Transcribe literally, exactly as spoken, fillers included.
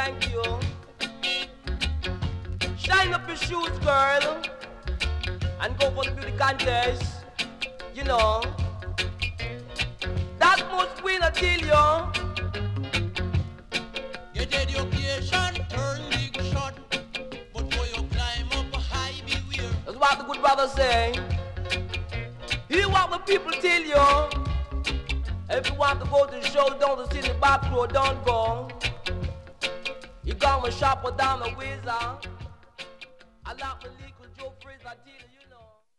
thank you. Shine up your shoes, girl, and go for the beauty contest. You know, that must win a deal, yo. Get education, turn big shot, but for you climb up high, beware. That's what the good brother say. Hear what the people tell you. If you want to go to the show, don't see the back row, don't go. You gonna shop or down the whizzer. I like the legal Joe Fraser, I tell you, you know.